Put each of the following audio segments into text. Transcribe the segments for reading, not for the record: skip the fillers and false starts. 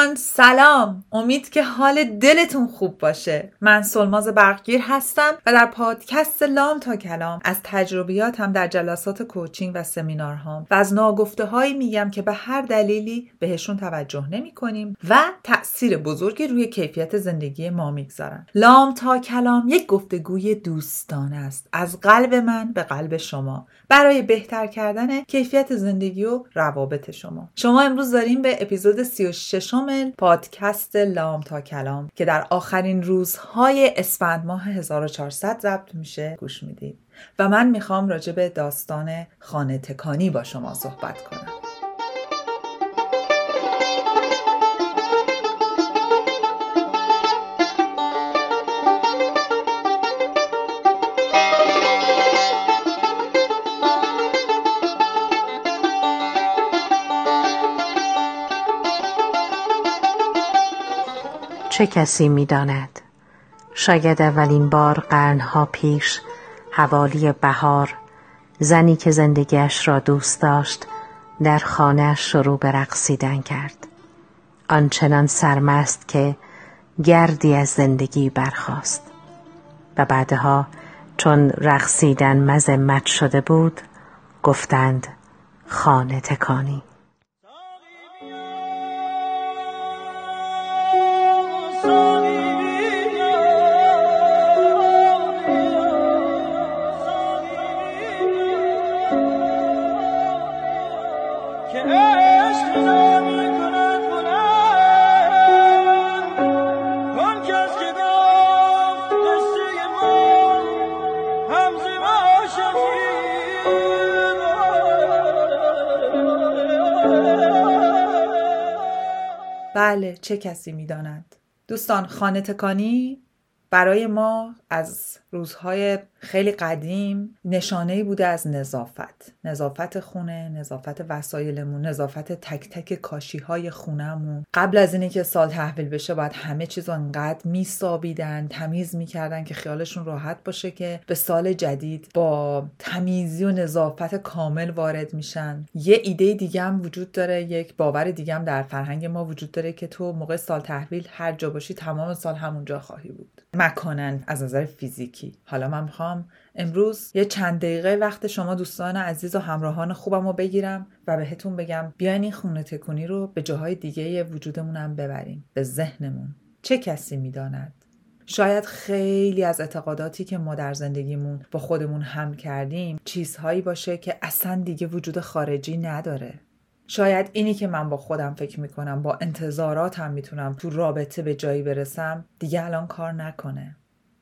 دوستان سلام، امید که حال دلتون خوب باشه. من سلماز برقگیر هستم و در پادکست لام تا کلام از تجربیاتم در جلسات کوچینگ و سمینارهام و از ناگفته هایی میگم که به هر دلیلی بهشون توجه نمی کنیم و تأثیر بزرگی روی کیفیت زندگی ما میگذارن. لام تا کلام یک گفتگوی دوستانه است از قلب من به قلب شما برای بهتر کردن کیفیت زندگی و روابط شما. شما امروز داریم به اپیزود 36 پادکست لام تا کلام که در آخرین روزهای اسفند ماه 1400 ضبط میشه گوش میدید و من میخوام راجع به داستان خانه تکانی با شما صحبت کنم. چه کسی می‌داند؟ شاید اولین بار قرنها پیش حوالی بهار زنی که زندگیش را دوست داشت در خانه‌اش شروع به رقصیدن کرد. آنچنان سرمست که گردی از زندگی برخاست و بعدها چون رقصیدن مذمت شده بود گفتند خانه تکانی. بله، چه کسی می‌داند؟ دوستان، خانه تکانی برای ما از روزهای خیلی قدیم نشانه‌ای بوده از نظافت خونه، نظافت وسایلمون، نظافت تک تک کاشی‌های خونه‌مون. قبل از اینه که سال تحویل بشه باید همه چیز رو انقدر میسابیدن، تمیز میکردن که خیالشون راحت باشه که به سال جدید با تمیزی و نظافت کامل وارد میشن. یه ایده دیگه هم وجود داره، یک باور دیگه هم در فرهنگ ما وجود داره که تو موقع سال تحویل هر جا باشی تمام سال همونجا خواهی بود، مکانن از نظر فیزیکی. حالا من میخوام امروز یه چند دقیقه وقت شما دوستان عزیز و همراهان خوبم رو بگیرم و بهتون بگم بیاین این خونه تکونی رو به جاهای دیگه وجودمون هم ببریم، به ذهنمون. چه کسی میداند؟ شاید خیلی از اعتقاداتی که ما در زندگیمون با خودمون هم کردیم چیزهایی باشه که اصلا دیگه وجود خارجی نداره. شاید اینی که من با خودم فکر میکنم با انتظاراتم میتونم تو رابطه به جایی برسم دیگه الان کار نکنه.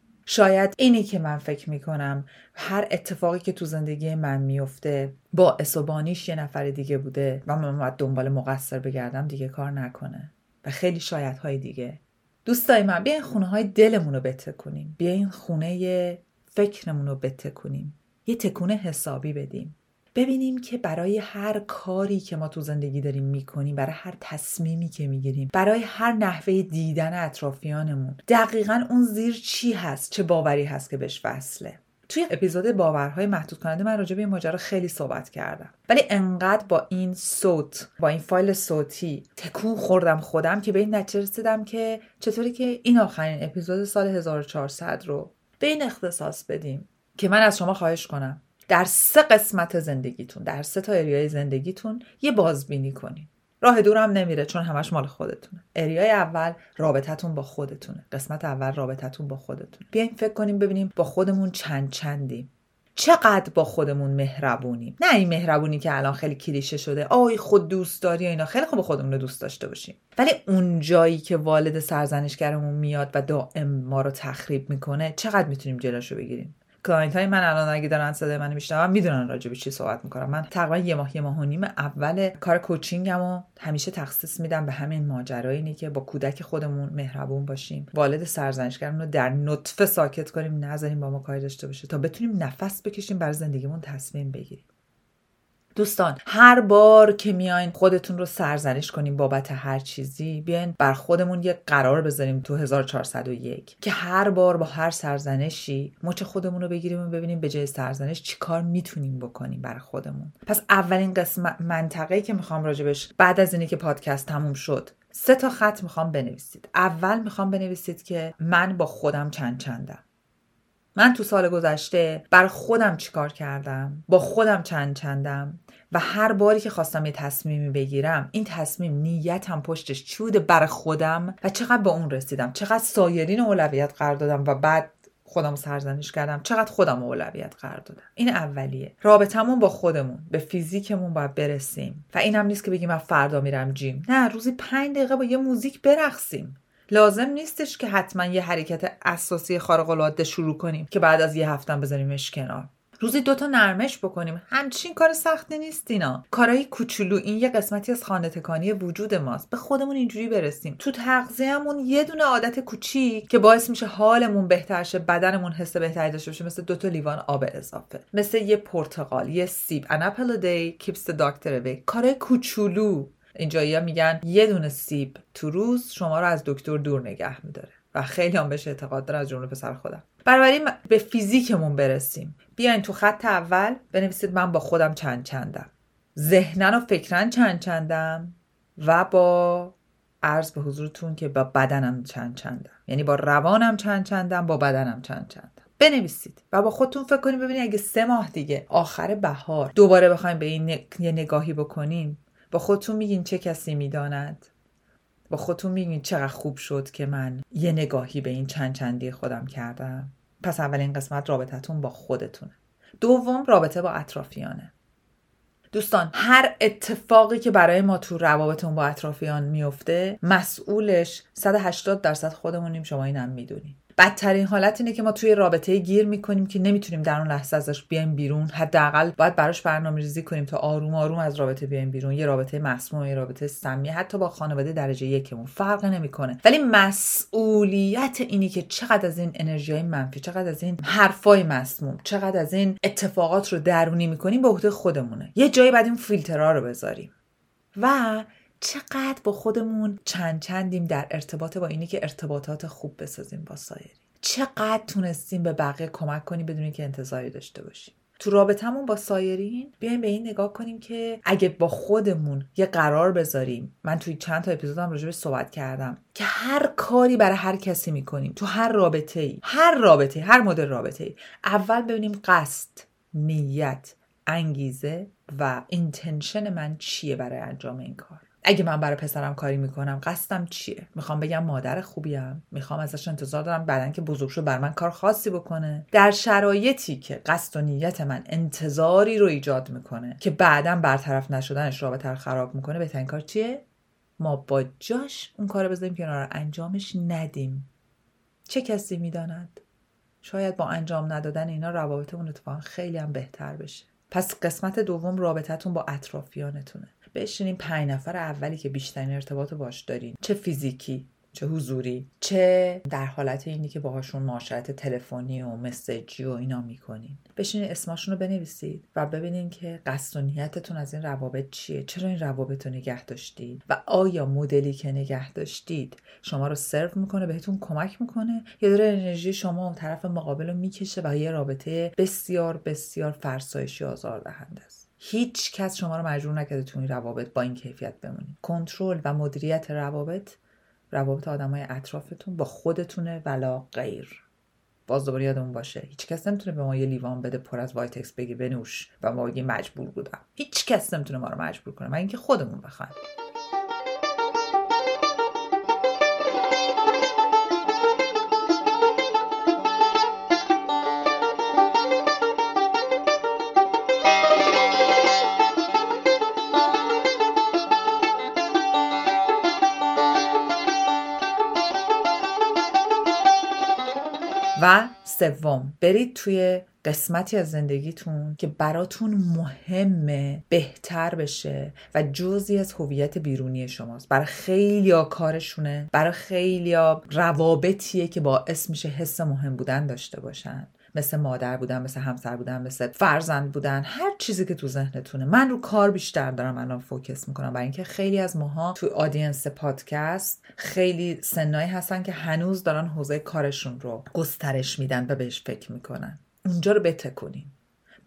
شاید اینی که من فکر میکنم هر اتفاقی که تو زندگی من میفته باعث و بانیش یه نفر دیگه بوده و من باید دنبال مقصر بگردم دیگه کار نکنه و خیلی شایدهای دیگه. دوستای من، بیاین خونه های دلمون رو بتکونیم، بیاین خونه فکرمون رو بتکونیم، یه تکونه حسابی بدیم، ببینیم که برای هر کاری که ما تو زندگی داریم میکنیم، برای هر تصمیمی که میگیریم، برای هر نحوه دیدن اطرافیانمون دقیقاً اون زیر چی هست، چه باوری هست که بهش وصله. توی اپیزود باورهای محدود کننده من راجع به این ماجرا خیلی صحبت کردم، ولی انقدر با این صوت، با این فایل صوتی تکون خوردم خودم که به این نتیجه رسیدم که چطوری که این آخرین اپیزود سال 1400 رو به این اختصاص بدیم که من از شما خواهش کنم در 3 قسمت زندگیتون، در 3 تا اریای زندگیتون یه بازبینی کنین. راه دورم نمیره چون همش مال خودتونه. اریای اول رابطتون با خودتونه. قسمت اول رابطتون با خودتونه. بیاین فکر کنیم ببینیم با خودمون چندیم. چقدر با خودمون مهربونیم. نه این مهربونی که الان خیلی کلیشه شده، آی خود دوست داری و اینا. خیلی خوب خودمون رو دوست داشته باشیم، ولی اون جایی که والد سرزنشگرمون میاد و دائم ما رو تخریب میکنه چقدر میتونیم جلوشو بگیریم؟ کلاینت های من الان اگه دارن صدای منو میشنون میدونن راجع به چی صحبت میکنم. من تقریبا یه ماه و نیم اول کار کوچینگمو همیشه تخصیص میدم به همین ماجرای اینی که با کودک خودمون مهربون باشیم، والد سرزنشگرمون رو در نطفه ساکت کنیم، نذاریم با ما کاری داشته باشه تا بتونیم نفس بکشیم، برای زندگیمون تصمیم بگیریم. دوستان، هر بار که میاین خودتون رو سرزنش کنیم بابت هر چیزی، بیاین بر خودمون یه قرار بذاریم تو 1401 که هر بار با هر سرزنشی مچ خودمون رو بگیریم و ببینیم به جای سرزنش چی کار میتونیم بکنیم برای خودمون. پس اولین قسمت منطقه‌ای که میخوام راجبش بعد از اینی که پادکست تموم شد 3 تا خط میخوام بنویسید. اول میخوام بنویسید که من با خودم چندم. من تو سال گذشته بر خودم چیکار کردم، با خودم چندم و هر باری که خواستم یه تصمیمی بگیرم، این تصمیم نیتم پشتش چی بوده بر خودم و چقدر به اون رسیدم، چقدر سایرین اولویت قرار دادم و بعد خودم سرزنش کردم، چقدر خودم اولویت قرار دادم. این اولیه. رابطمون با خودمون، به فیزیکمون باید برسیم و اینم نیست که بگیم من فردا میرم جیم. نه، روزی 5 دقیقه با یه موزیک برقصیم. لازم نیستش که حتما یه حرکت اساسی خارق العاده شروع کنیم که بعد از یه هفته بذاریمش کنار. روزی 2 تا نرمش بکنیم. همچین کار سختی نیست اینا. کارهای کوچولو. این یه قسمتی از خانه تکانی وجود ماست. به خودمون اینجوری برسیم. تو تغذیه‌مون یه دونه عادت کوچیک که باعث میشه حالمون بهتر شه، بدنمون حس بهتری داشته باشه، مثل 2 تا لیوان آب اضافه، مثل یه پرتقال، یه سیب. An apple a day keeps the doctor away. کارهای کوچولو. اینجایی‌ها میگن یه دونه سیب تو روز شما رو از دکتر دور نگه میداره و خیلی هم بهش اعتقاد داره، از جمله پسر خودم. بنابراین به فیزیکمون برسیم. بیاین تو خط اول بنویسید من با خودم چندم، ذهنن و فکرن چندم و با عرض به حضورتون که با بدنم چندم، یعنی با روانم چندم، با بدنم چندم. بنویسید و با خودتون فکر کنید ببینید اگه 3 ماه دیگه آخر بهار دوباره بخوایم به این یه نگاهی بکنیم، با خودتون میگین چه کسی میداند؟ با خودتون میگین چقدر خوب شد که من یه نگاهی به این چندی خودم کردم. پس اولین قسمت رابطتون با خودتونه. دوم رابطه با اطرافیانه. دوستان، هر اتفاقی که برای ما تو روابطمون با اطرافیان میفته مسئولش 180% خودمونیم. شما اینم میدونید. بدترین حالت اینه که ما توی رابطه گیر میکنیم که نمیتونیم در اون لحظه ازش بیایم بیرون. حداقل باید براش برنامه‌ریزی کنیم تا آروم آروم از رابطه بیایم بیرون. یه رابطه مسموم، یه رابطه سمی، حتی با خانواده درجه 1 فرق نمیکنه. ولی مسئولیت اینی که چقدر از این انرژیای منفی، چقدر از این حرفای مسموم، چقدر از این اتفاقات رو درونی میکنیم به عهده خودمونه. یه جایی بعد این فیلترها رو بذاریم و چقدر با خودمون چندیم در ارتباط با اینی که ارتباطات خوب بسازیم با سایرین. چقدر تونستیم به بقیه کمک کنیم بدون که انتظاری داشته باشیم. تو رابطمون با سایرین بیایم به این نگاه کنیم که اگه با خودمون یه قرار بذاریم، من توی چند تا اپیزودم راجع بهش صحبت کردم که هر کاری برای هر کسی میکنیم تو هر رابطه‌ای، هر مدل رابطه‌ای، اول ببینیم قصد، نیت، انگیزه و اینتنشن من چیه برای انجام این کار. اگه من برای پسرم کاری میکنم قصدم چیه؟ میخوام بگم مادر خوبیم، میخوام ازش انتظار دارم بعدن که بزرگ شد بر من کار خاصی بکنه. در شرایطی که قصد و نیت من انتظاری رو ایجاد میکنه که بعداً برطرف نشدنش رابطه رو خراب میکنه، بهترین کار چیه؟ ما با جاش اون کارو بذاریم کنار، انجامش ندیم. چه کسی میداند؟ شاید با انجام ندادن اینا روابطمون اتفاقا خیلی هم بهتر بشه. پس قسمت دوم رابطتون با اطرافیانتونه. بشینین 5 نفر اولی که بیشترین ارتباط باش دارین، چه فیزیکی، چه حضوری، چه در حالت اینی که باهاشون معاشرت تلفنی و مسیجی و اینا میکنین، بشینین اسمشون رو بنویسید و ببینین که قصد و نیتتون از این روابط چیه، چرا این روابط رو نگه داشتید و آیا مدلی که نگه داشتید شما رو سرو میکنه، بهتون کمک میکنه، یا داره انرژی شما اون طرف مقابل رو میکشه و یه رابطه بسیار بسیار فرسایشی آزاردهنده است. هیچ کس شما رو مجبور نکرده تو این روابط با این کیفیت بمونید. کنترل و مدیریت روابط آدمای اطرافتون با خودتونه ولا غیر. باز دوباره یادمون باشه هیچ کس نمیتونه به ما یه لیوان بده پر از وایتکس بگی بنوش و ما بگیم مجبور بودم. هیچ کس نمیتونه ما رو مجبور کنه مگر اینکه خودمون بخوایم. و سوم، برید توی قسمتی از زندگیتون که براتون مهمه بهتر بشه و جزئی از هویت بیرونی شماست. برای خیلیا کارشونه، برای خیلیا روابطیه که باعث میشه حس مهم بودن داشته باشن، مثل مادر بودن، مثل همسر بودن، مثل فرزند بودن، هر چیزی که تو ذهنتونه. من رو کار بیشتر دارم الان فوکس میکنم، برای اینکه خیلی از ماها تو آدینس پادکست خیلی سنایی هستن که هنوز دارن حوزه کارشون رو گسترش میدن و بهش فکر میکنن. اونجا رو بتکونین.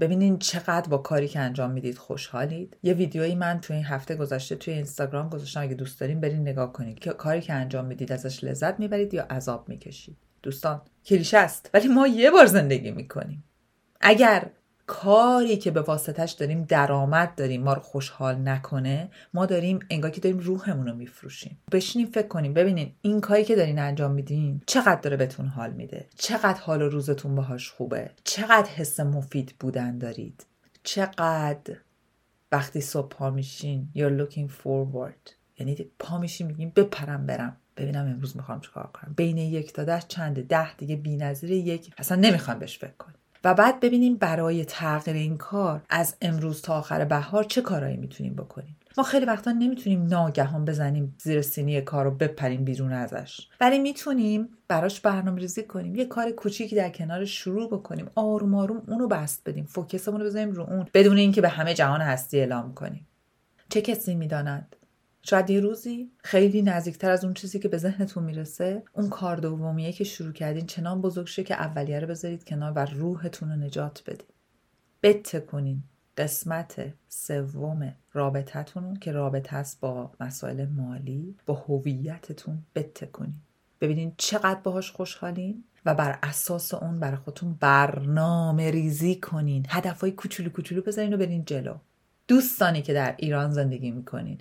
ببینین چقدر با کاری که انجام میدید خوشحالید. یه ویدیویی من توی این هفته گذشته توی اینستاگرام گذاشتم، اگه دوست دارین برین نگاه کنید که کاری که انجام میدید ازش لذت میبرید یا عذاب میکشید. دوستان کلیشه است ولی ما یه بار زندگی میکنیم. اگر کاری که به واسطش داریم درآمد داریم ما رو خوشحال نکنه، ما داریم انگار که داریم روحمون رو میفروشیم. بشینیم فکر کنیم ببینین این کاری که دارین انجام میدین چقدر داره بهتون حال میده، چقدر حال و روزتون باهاش خوبه، چقدر حس مفید بودن دارید، چقدر وقتی صبح پا میشین you're looking forward، یعنی پا میشین میگین بپرم برم ببینم امروز میخوام چیکار کنم، بین 1 تا 10 چنده، 10 دیگه بی‌نظیر 1 اصلا نمیخوام بهش فکر کنم. و بعد ببینیم برای تغییر این کار از امروز تا آخر بهار چه کارایی میتونیم بکنیم. ما خیلی وقتا نمیتونیم ناگهان بزنیم زیر سینی کار رو بپریم بیرون ازش، ولی میتونیم براش برنامه‌ریزی کنیم، یه کار کوچیکی در کنار شروع بکنیم، آروم آروم اونو بست بدیم، فوکسمون رو بذاریم رو اون بدون اینکه به همه جهان هستی اعلام کنیم. چه کسی میداند شاید یه روزی خیلی نزدیکتر از اون چیزی که به ذهنتون میرسه، اون کار دومیه که شروع کردین چنان بزرگ شه که اولیه رو بذارید کنار و روحتون رو نجات بدید. بتکنین قسمت 3 رابطتون که رابطه است با مسائل مالی، با هویتتون، بتکنین. ببینین چقدر باهاش خوشحالین و بر اساس اون برای خودتون برنامه ریزی کنین. هدفهای کوچولو کوچولو بذارین و برین جلو. دوستانی که در ایران زندگی میکنین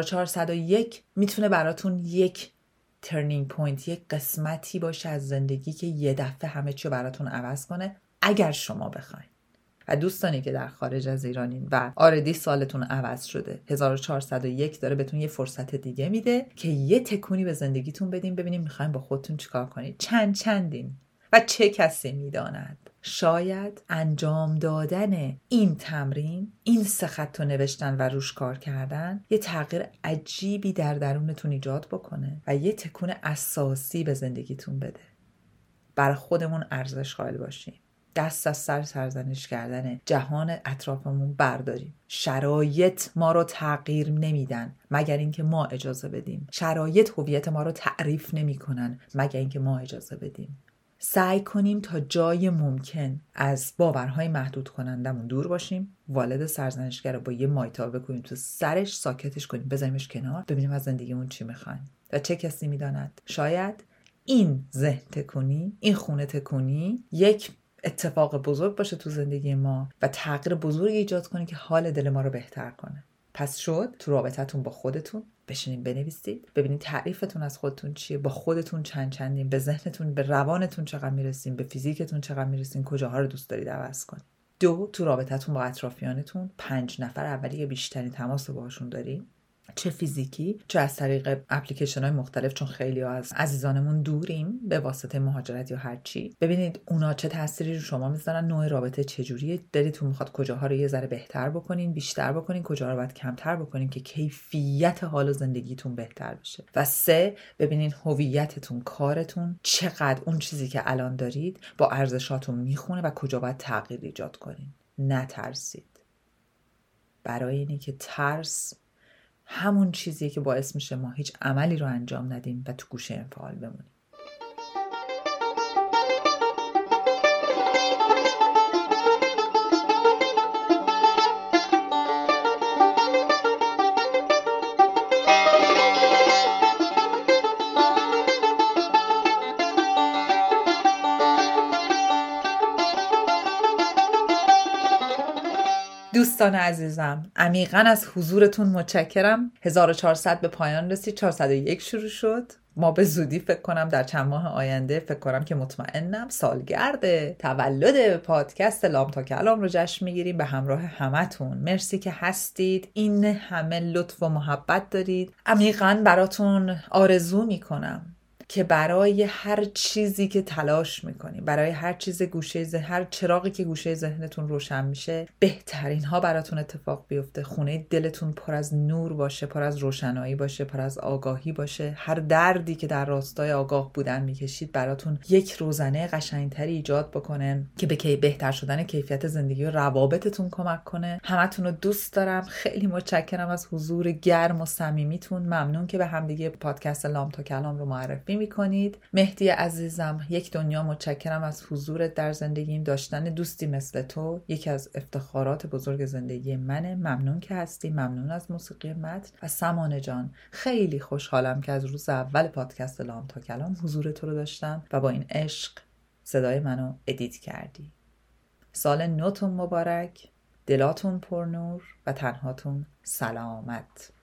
1401 میتونه براتون یک ترنینگ پوینت، یک قسمتی باشه از زندگی که یه دفعه همه چی براتون عوض کنه اگر شما بخواین. و دوستانی که در خارج از ایرانین و آردی سالتون عوض شده، 1401 داره بهتون یه فرصت دیگه میده که یه تکونی به زندگیتون بدین ببینیم میخواین با خودتون چیکار کنید. چندین و چه کسی میداند شاید انجام دادن این تمرین، این 3 خط رو نوشتن و روش کار کردن یه تغییر عجیبی در درونتون ایجاد بکنه و یه تکون اساسی به زندگیتون بده. برای خودمون ارزش قائل باشیم. دست از سر سرزنش کردن جهان اطرافمون برداریم. شرایط ما رو تغییر نمیدن مگر اینکه ما اجازه بدیم. شرایط هویت ما رو تعریف نمیکنن مگر اینکه ما اجازه بدیم. سعی کنیم تا جای ممکن از باورهای محدود کنندمون دور باشیم. والد سرزنشگر رو با یه مایتابه کنیم تو سرش، ساکتش کنیم، بذاریمش کنار، ببینیم از زندگیمون چی میخوایم. و چه کسی میداند شاید این ذهن تکونی، این خونه تکونی یک اتفاق بزرگ باشه تو زندگی ما و تغییر بزرگی ایجاد کنه که حال دل ما رو بهتر کنه. پس شد تو رابطتون با خودتون بشینین بنویسید، ببینید تعریفتون از خودتون چیه، با خودتون چندین، به ذهنتون، به روانتون چقدر میرسین، به فیزیکتون چقدر میرسین، کجاها رو دوست دارید عوض کنید. 2 تو رابطتون با اطرافیانتون 5 نفر اولی که بیشترین تماس باهاشون دارین، چه فیزیکی چه از طریق اپلیکیشن‌های مختلف، چون خیلی ها از عزیزانمون دوریم به واسطه مهاجرت یا هر چی. ببینید اونا چه تأثیری رو شما میذارن، نوع رابطه چجوریه، دلتون میخواد کجاها رو یه ذره بهتر بکنین، بیشتر بکنین، کجاها رو باید کمتر بکنین که کیفیت حال و زندگیتون بهتر بشه. و 3 ببینین هویتتون، کارتون چقدر اون چیزی که الان دارید با ارزشاتون میخونه و کجا باید تغییر ایجاد کنین. نترسید. برای اینی که ترس همون چیزیه که باعث میشه ما هیچ عملی رو انجام ندیم و تو گوشه انفعال بمونیم. دوستان عزیزم، عمیقاً از حضورتون متشکرم. 1400 به پایان رسید، 401 شروع شد. ما به زودی فکر کنم در چند ماه آینده، فکر کنم که مطمئنم، سالگرد تولد پادکست لام تا کلام رو جشن میگیریم به همراه همتون. مرسی که هستید، این همه لطف و محبت دارید. عمیقاً براتون آرزو میکنم که برای هر چیزی که تلاش میکنیم، برای هر چیز هر چراغی که گوشه ذهنتون روشن میشه، بهترین ها براتون اتفاق بیفته. خونه دلتون پر از نور باشه، پر از روشنایی باشه، پر از آگاهی باشه. هر دردی که در راستای آگاه بودن میکشید براتون یک روزنه قشنگتری ایجاد بکنه که به بهتر شدن کیفیت زندگی و روابطتون کمک کنه. همتون رو دوست دارم. خیلی متشکرم از حضور گرم و صمیمیتون. ممنون که به همدیگه پادکست لام تا کلام رو معرفی نمی کنید. مهدی عزیزم، یک دنیا متشکرم از حضورت در زندگیم. داشتن دوستی مثل تو یکی از افتخارات بزرگ زندگی منه. ممنون که هستی، ممنون از موسیقی متن. و سمانه جان، خیلی خوشحالم که از روز اول پادکست لام تا کلام حضور تو رو داشتم و با این عشق صدای منو ادیت کردی. سال نوتون مبارک، دلاتون پرنور و تنهاتون سلامت.